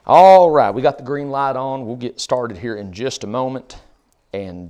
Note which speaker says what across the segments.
Speaker 1: All right, we got the green light on. We'll get started here in just a moment. And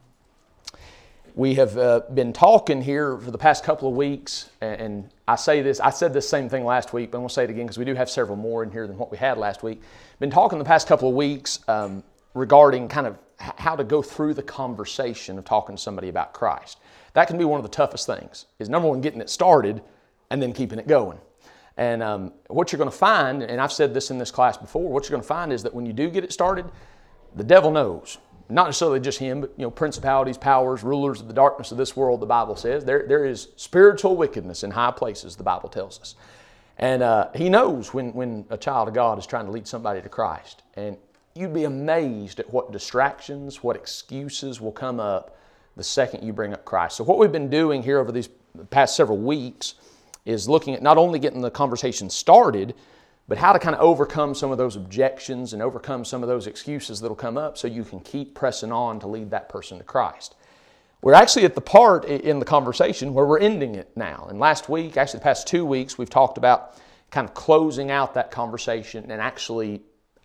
Speaker 1: we have been talking here for the past couple of weeks, and I said this same thing last week, but I'm going to say it again because we do have several more in here than what we had last week. Been talking the past couple of weeks regarding kind of how to go through the conversation of talking to somebody about Christ. That can be one of the toughest things, is number one, getting it started and then keeping it going. And what you're going to find, and I've said this in this class before, what you're going to find is that when you do get it started, the devil knows. Not necessarily just him, but principalities, powers, rulers of the darkness of this world, the Bible says. There is spiritual wickedness in high places, the Bible tells us. And he knows when a child of God is trying to lead somebody to Christ. And you'd be amazed at what distractions, what excuses will come up the second you bring up Christ. So what we've been doing here over these past several weeks is looking at not only getting the conversation started, but how to kind of overcome some of those objections and overcome some of those excuses that'll come up so you can keep pressing on to lead that person to Christ. We're actually at the part in the conversation where we're ending it now. And last week, actually the past 2 weeks, we've talked about kind of closing out that conversation and actually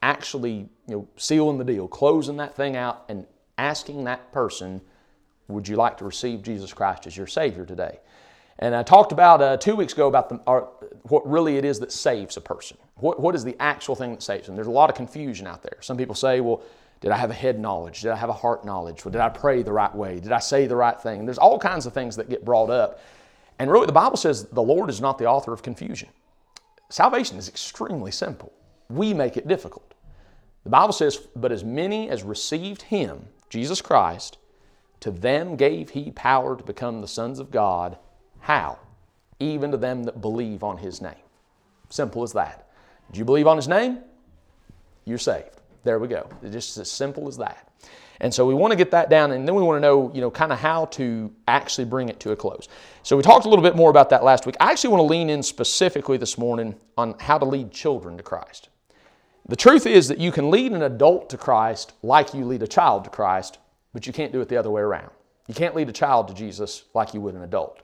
Speaker 1: sealing the deal, closing that thing out and asking that person, would you like to receive Jesus Christ as your Savior today? And I talked about 2 weeks ago about what really it is that saves a person. What is the actual thing that saves them? There's a lot of confusion out there. Some people say, well, did I have a head knowledge? Did I have a heart knowledge? Well, did I pray the right way? Did I say the right thing? There's all kinds of things that get brought up. And really the Bible says the Lord is not the author of confusion. Salvation is extremely simple. We make it difficult. The Bible says, but as many as received Him, Jesus Christ, to them gave He power to become the sons of God. How? Even to them that believe on His name. Simple as that. Do you believe on His name? You're saved. There we go. It's just as simple as that. And so we want to get that down, and then we want to know, kind of how to actually bring it to a close. So we talked a little bit more about that last week. I actually want to lean in specifically this morning on how to lead children to Christ. The truth is that you can lead an adult to Christ like you lead a child to Christ, but you can't do it the other way around. You can't lead a child to Jesus like you would an adult.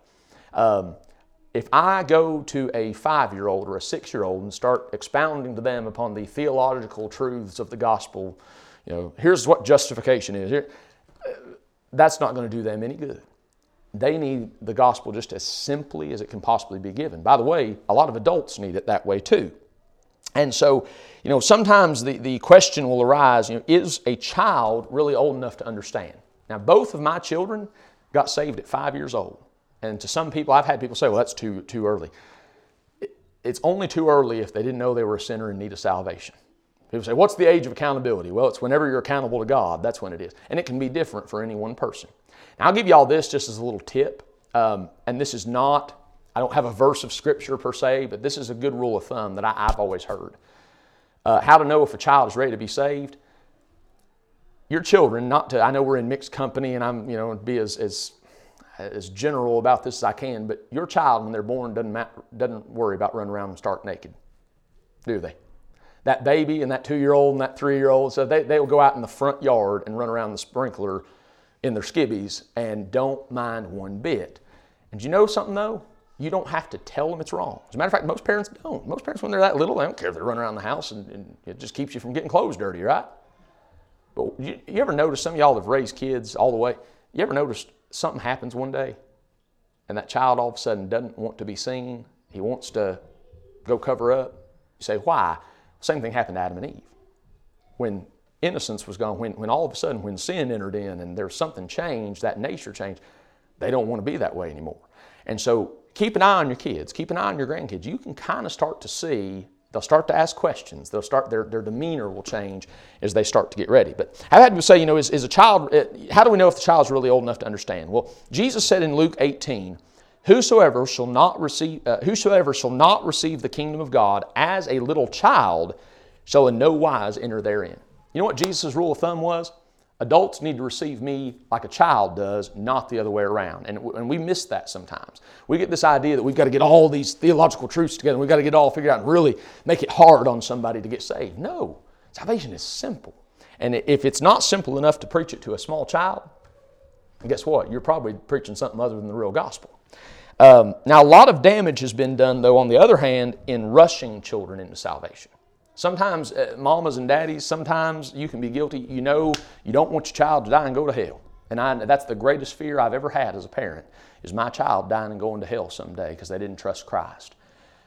Speaker 1: If I go to a 5-year-old or a 6-year-old and start expounding to them upon the theological truths of the gospel, here's what justification is, that's not going to do them any good. They need the gospel just as simply as it can possibly be given. By the way, a lot of adults need it that way too. And so, sometimes the question will arise, is a child really old enough to understand? Now, both of my children got saved at 5 years old. And to some people, I've had people say, well, that's too early. It's only too early if they didn't know they were a sinner in need of salvation. People say, what's the age of accountability? Well, it's whenever you're accountable to God. That's when it is. And it can be different for any one person. Now, I'll give you all this just as a little tip. And this is not, I don't have a verse of Scripture per se, but this is a good rule of thumb that I've always heard. How to know if a child is ready to be saved. Your children, I know we're in mixed company and I'm, be as general about this as I can, but your child, when they're born, doesn't worry about running around and stark naked, do they? That baby and that 2-year-old and that 3-year-old, so they will go out in the front yard and run around the sprinkler in their skivvies and don't mind one bit. And you know something though? You don't have to tell them it's wrong. As a matter of fact, most parents don't. Most parents, when they're that little, they don't care if they run around the house and it just keeps you from getting clothes dirty, right? But you ever notice, some of y'all have raised kids all the way, you ever noticed something happens one day and that child all of a sudden doesn't want to be seen. He wants to go cover up. You say, why? Same thing happened to Adam and Eve. When innocence was gone, when all of a sudden when sin entered in and there's something changed, that nature changed, they don't want to be that way anymore. And so keep an eye on your kids, keep an eye on your grandkids. You can kind of start to see, they'll start to ask questions. They'll start, their demeanor will change as they start to get ready. But I've had people say, is a child, how do we know if the child's really old enough to understand? Well, Jesus said in Luke 18, whosoever shall not receive the kingdom of God as a little child shall in no wise enter therein. You know what Jesus' rule of thumb was? Adults need to receive me like a child does, not the other way around. And we miss that sometimes. We get this idea that we've got to get all these theological truths together. We've got to get it all figured out and really make it hard on somebody to get saved. No, salvation is simple. And if it's not simple enough to preach it to a small child, guess what? You're probably preaching something other than the real gospel. Now, a lot of damage has been done, though, on the other hand, in rushing children into salvation. Sometimes, mamas and daddies, sometimes you can be guilty. You know you don't want your child to die and go to hell. And that's the greatest fear I've ever had as a parent, is my child dying and going to hell someday because they didn't trust Christ.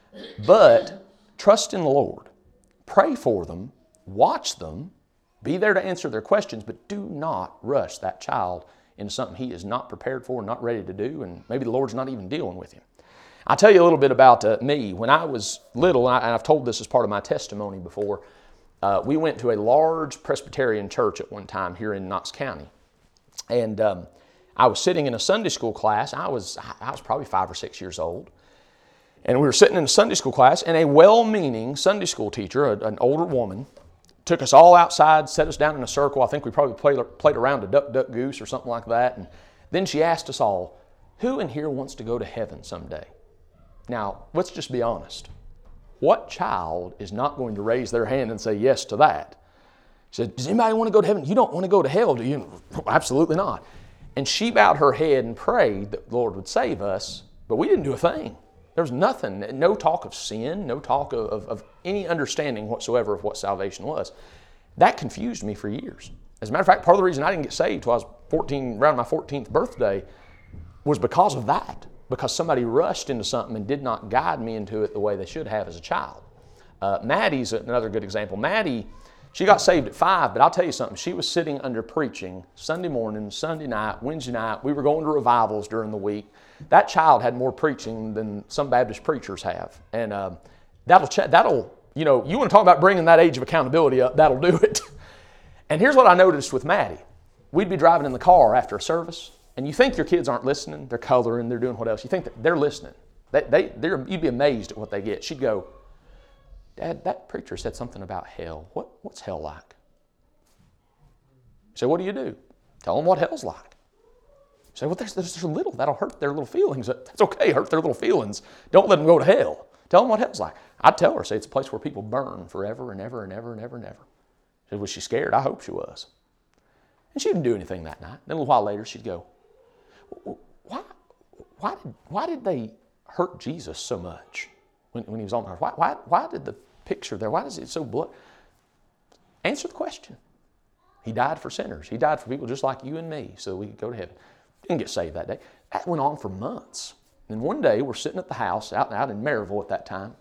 Speaker 1: But trust in the Lord. Pray for them. Watch them. Be there to answer their questions, but do not rush that child into something he is not prepared for, not ready to do, and maybe the Lord's not even dealing with him. I'll tell you a little bit about me. When I was little, and I've told this as part of my testimony before, we went to a large Presbyterian church at one time here in Knox County. And I was sitting in a Sunday school class. I was probably 5 or 6 years old. And we were sitting in a Sunday school class, and a well-meaning Sunday school teacher, an older woman, took us all outside, set us down in a circle. I think we probably played around a duck, duck, goose or something like that. And then she asked us all, who in here wants to go to heaven someday? Now, let's just be honest. What child is not going to raise their hand and say yes to that? She said, does anybody want to go to heaven? You don't want to go to hell, do you? Absolutely not. And she bowed her head and prayed that the Lord would save us, but we didn't do a thing. There was nothing, no talk of sin, no talk of any understanding whatsoever of what salvation was. That confused me for years. As a matter of fact, part of the reason I didn't get saved until I was 14, around my 14th birthday, was because of that. Because somebody rushed into something and did not guide me into it the way they should have as a child. Maddie's another good example. Maddie, she got saved at 5, but I'll tell you something. She was sitting under preaching Sunday morning, Sunday night, Wednesday night. We were going to revivals during the week. That child had more preaching than some Baptist preachers have. And that'll, you know, you want to talk about bringing that age of accountability up, that'll do it. And here's what I noticed with Maddie. We'd be driving in the car after a service, and you think your kids aren't listening. They're coloring, they're doing what else. You think that they're listening. You'd be amazed at what they get. She'd go, Dad, that preacher said something about hell. What's hell like? So what do you do? Tell them what hell's like. Say, well, there's a little, that'll hurt their little feelings. That's okay, hurt their little feelings. Don't let them go to hell. Tell them what hell's like. I'd tell her, say, it's a place where people burn forever and ever and ever and ever and ever. She said, was she scared? I hope she was. And she didn't do anything that night. Then a little while later, she'd go, why did they hurt Jesus so much when he was on earth? Why did the picture there, why is it so blood? Answer the question. He died for sinners. He died for people just like you and me so we could go to heaven. Didn't get saved that day. That went on for months. And one day we're sitting at the house out in Maryville at that time,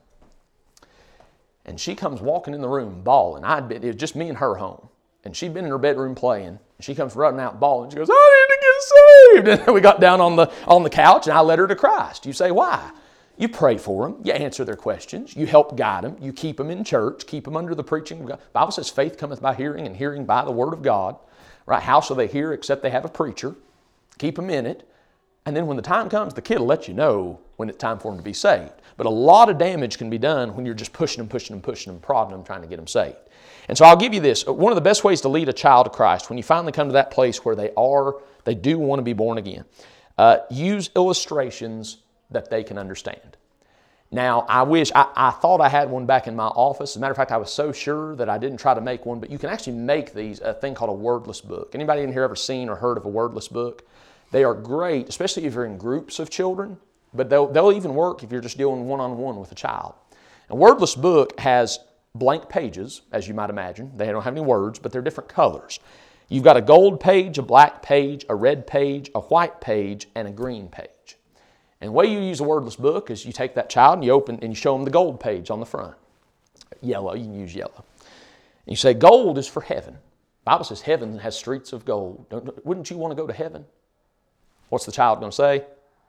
Speaker 1: and she comes walking in the room bawling. It was just me and her home. And she'd been in her bedroom playing. And she comes running out bawling. She goes, I need to get saved. And we got down on the couch, and I led her to Christ. You say, why? You pray for them. You answer their questions. You help guide them. You keep them in church. Keep them under the preaching of God. The Bible says faith cometh by hearing, and hearing by the word of God. Right? How shall they hear except they have a preacher? Keep them in it. And then when the time comes, the kid will let you know when it's time for them to be saved. But a lot of damage can be done when you're just pushing them, prodding them, trying to get them saved. And so I'll give you this. One of the best ways to lead a child to Christ, when you finally come to that place where they do want to be born again, use illustrations that they can understand. Now, I thought I had one back in my office. As a matter of fact, I was so sure that I didn't try to make one, but you can actually make these, a thing called a wordless book. Anybody in here ever seen or heard of a wordless book? They are great, especially if you're in groups of children, but they'll even work if you're just dealing one-on-one with a child. A wordless book has blank pages, as you might imagine. They don't have any words, but they're different colors. You've got a gold page, a black page, a red page, a white page, and a green page. And the way you use a wordless book is you take that child and you open and you show them the gold page on the front. Yellow, you can use yellow. And you say, gold is for heaven. The Bible says heaven has streets of gold. Wouldn't you want to go to heaven? What's the child going to say?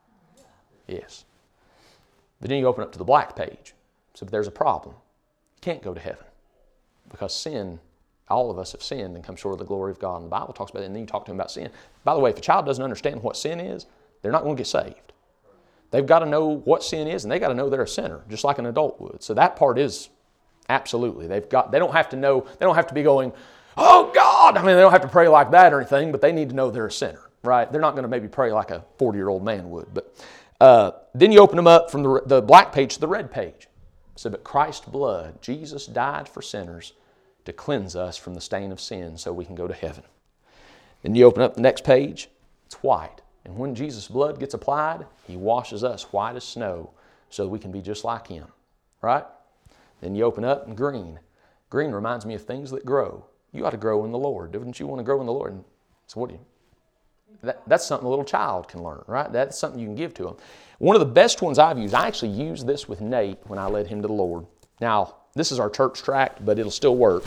Speaker 1: Yes. But then you open up to the black page. So there's a problem. You can't go to heaven because sin, all of us have sinned and come short of the glory of God. And the Bible talks about it, and then you talk to them about sin. By the way, if a child doesn't understand what sin is, they're not going to get saved. They've got to know what sin is, and they've got to know they're a sinner, just like an adult would. So that part is absolutely. They don't have to know, they don't have to be going, oh God! I mean, they don't have to pray like that or anything, but they need to know they're a sinner. Right? They're not going to maybe pray like a 40-year-old man would. But then you open them up from the black page to the red page. So, but Christ's blood, Jesus died for sinners to cleanse us from the stain of sin so we can go to heaven. Then you open up the next page, it's white. And when Jesus' blood gets applied, He washes us white as snow so we can be just like Him. Right? Then you open up in green. Green reminds me of things that grow. You ought to grow in the Lord. Don't you want to grow in the Lord? And so what do you? That's something a little child can learn, right? That's something you can give to them. One of the best ones I've used, I actually used this with Nate when I led him to the Lord. Now, this is our church tract, but it'll still work.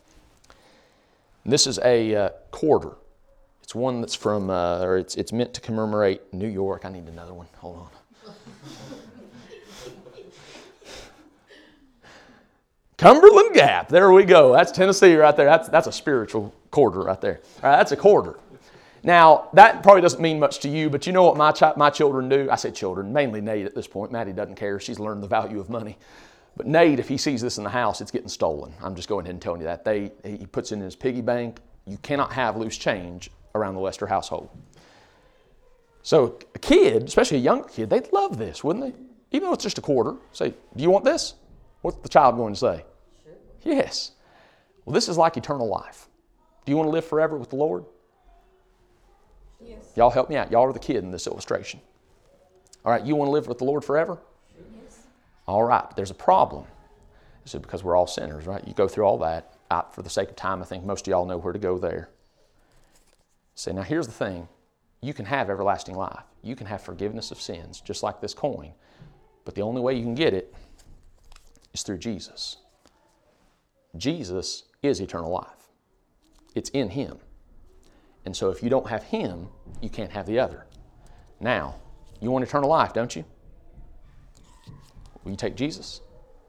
Speaker 1: This is a quarter. It's one that's from, it's meant to commemorate New York. I need another one. Hold on. Cumberland Gap. There we go. That's Tennessee right there. That's a spiritual quarter right there. All right, that's a quarter. Now, that probably doesn't mean much to you, but you know what my children do? I say children, mainly Nate at this point. Maddie doesn't care. She's learned the value of money. But Nate, if he sees this in the house, it's getting stolen. I'm just going ahead and telling you that. He puts it in his piggy bank. You cannot have loose change around the Lester household. So a kid, especially a younger kid, they'd love this, wouldn't they? Even though it's just a quarter. Say, do you want this? What's the child going to say? Sure. Yes. Well, this is like eternal life. Do you want to live forever with the Lord? Yes. Y'all help me out. Y'all are the kid in this illustration. All right, you want to live with the Lord forever? Yes. All right, but there's a problem. This is because we're all sinners, right? You go through all that. For the sake of time, I think most of y'all know where to go there. Say, now here's the thing. You can have everlasting life. You can have forgiveness of sins, just like this coin. But the only way you can get it is through Jesus. Jesus is eternal life. It's in Him. And so if you don't have Him, you can't have the other. Now, you want eternal life, don't you? Will you take Jesus?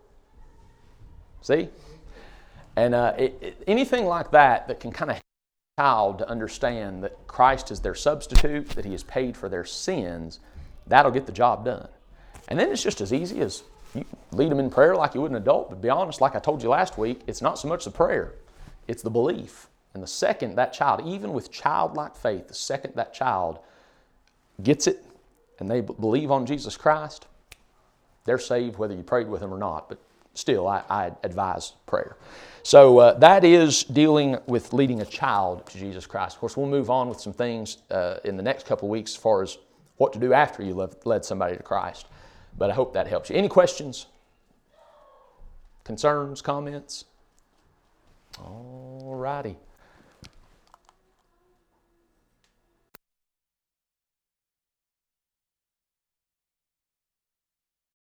Speaker 1: See? And anything like that can kind of help a child to understand that Christ is their substitute, that He has paid for their sins, that'll get the job done. And then it's just as easy as you lead them in prayer like you would an adult. But to be honest, like I told you last week, it's not so much the prayer, it's the belief. And the second that child, even with childlike faith, the second that child gets it and they believe on Jesus Christ, they're saved whether you prayed with them or not. But still, I advise prayer. So that is dealing with leading a child to Jesus Christ. Of course, we'll move on with some things in the next couple of weeks as far as what to do after you led somebody to Christ. But I hope that helps you. Any questions? Concerns? Comments? All righty.